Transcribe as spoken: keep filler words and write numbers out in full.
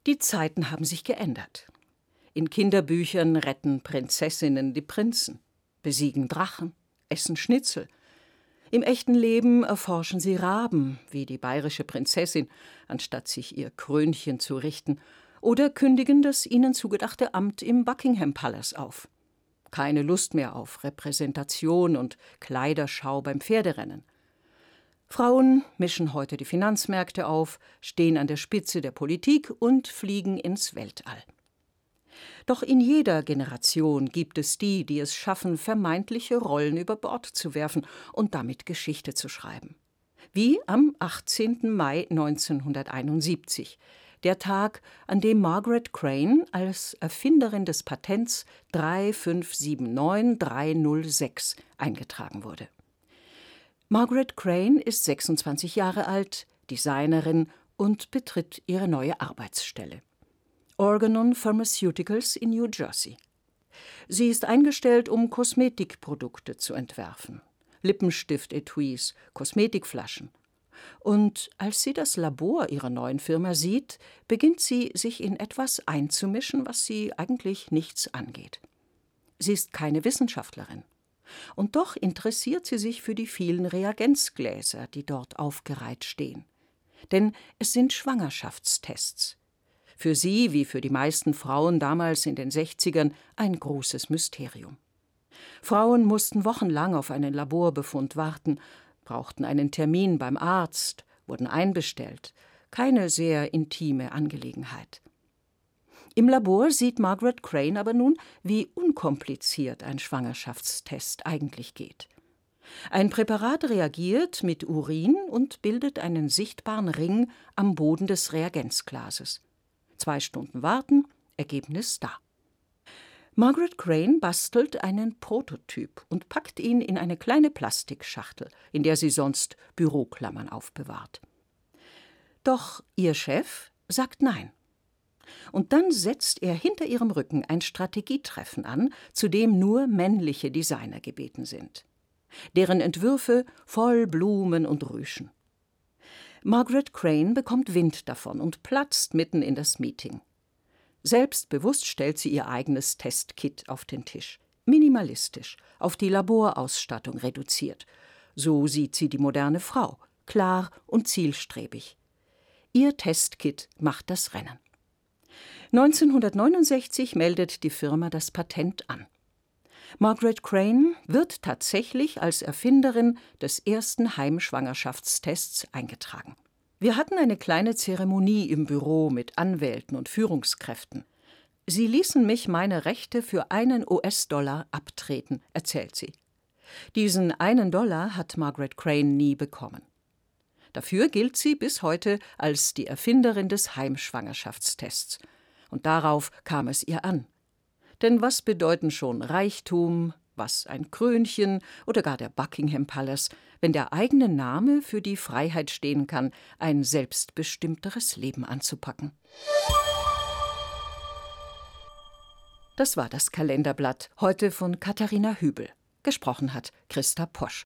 Die Zeiten haben sich geändert. In Kinderbüchern retten Prinzessinnen die Prinzen, besiegen Drachen, essen Schnitzel. Im echten Leben erforschen sie Raben, wie die bayerische Prinzessin, anstatt sich ihr Krönchen zu richten, oder kündigen das ihnen zugedachte Amt im Buckingham Palace auf. Keine Lust mehr auf Repräsentation und Kleiderschau beim Pferderennen. Frauen mischen heute die Finanzmärkte auf, stehen an der Spitze der Politik und fliegen ins Weltall. Doch in jeder Generation gibt es die, die es schaffen, vermeintliche Rollen über Bord zu werfen und damit Geschichte zu schreiben. Wie am achtzehnten Mai neunzehnhunderteinundsiebzig, der Tag, an dem Margaret Crane als Erfinderin des Patents drei fünf sieben neun drei null sechs eingetragen wurde. Margaret Crane ist sechsundzwanzig Jahre alt, Designerin und betritt ihre neue Arbeitsstelle. Organon Pharmaceuticals in New Jersey. Sie ist eingestellt, um Kosmetikprodukte zu entwerfen. Lippenstift-Etuis, Kosmetikflaschen. Und als sie das Labor ihrer neuen Firma sieht, beginnt sie, sich in etwas einzumischen, was sie eigentlich nichts angeht. Sie ist keine Wissenschaftlerin. Und doch interessiert sie sich für die vielen Reagenzgläser, die dort aufgereiht stehen. Denn es sind Schwangerschaftstests. Für sie, wie für die meisten Frauen damals in den sechzigern, ein großes Mysterium. Frauen mussten wochenlang auf einen Laborbefund warten, brauchten einen Termin beim Arzt, wurden einbestellt. Keine sehr intime Angelegenheit. Im Labor sieht Margaret Crane aber nun, wie unkompliziert ein Schwangerschaftstest eigentlich geht. Ein Präparat reagiert mit Urin und bildet einen sichtbaren Ring am Boden des Reagenzglases. Zwei Stunden warten, Ergebnis da. Margaret Crane bastelt einen Prototyp und packt ihn in eine kleine Plastikschachtel, in der sie sonst Büroklammern aufbewahrt. Doch ihr Chef sagt nein. Und dann setzt er hinter ihrem Rücken ein Strategietreffen an, zu dem nur männliche Designer gebeten sind. Deren Entwürfe voll Blumen und Rüschen. Margaret Crane bekommt Wind davon und platzt mitten in das Meeting. Selbstbewusst stellt sie ihr eigenes Testkit auf den Tisch. Minimalistisch, auf die Laborausstattung reduziert. So sieht sie die moderne Frau, klar und zielstrebig. Ihr Testkit macht das Rennen. neunzehnhundertneunundsechzig meldet die Firma das Patent an. Margaret Crane wird tatsächlich als Erfinderin des ersten Heimschwangerschaftstests eingetragen. Wir hatten eine kleine Zeremonie im Büro mit Anwälten und Führungskräften. Sie ließen mich meine Rechte für einen U S-Dollar abtreten, erzählt sie. Diesen einen Dollar hat Margaret Crane nie bekommen. Dafür gilt sie bis heute als die Erfinderin des Heimschwangerschaftstests. Und darauf kam es ihr an. Denn was bedeuten schon Reichtum, was ein Krönchen oder gar der Buckingham Palace, wenn der eigene Name für die Freiheit stehen kann, ein selbstbestimmteres Leben anzupacken? Das war das Kalenderblatt, heute von Katharina Hübel. Gesprochen hat Christa Posch.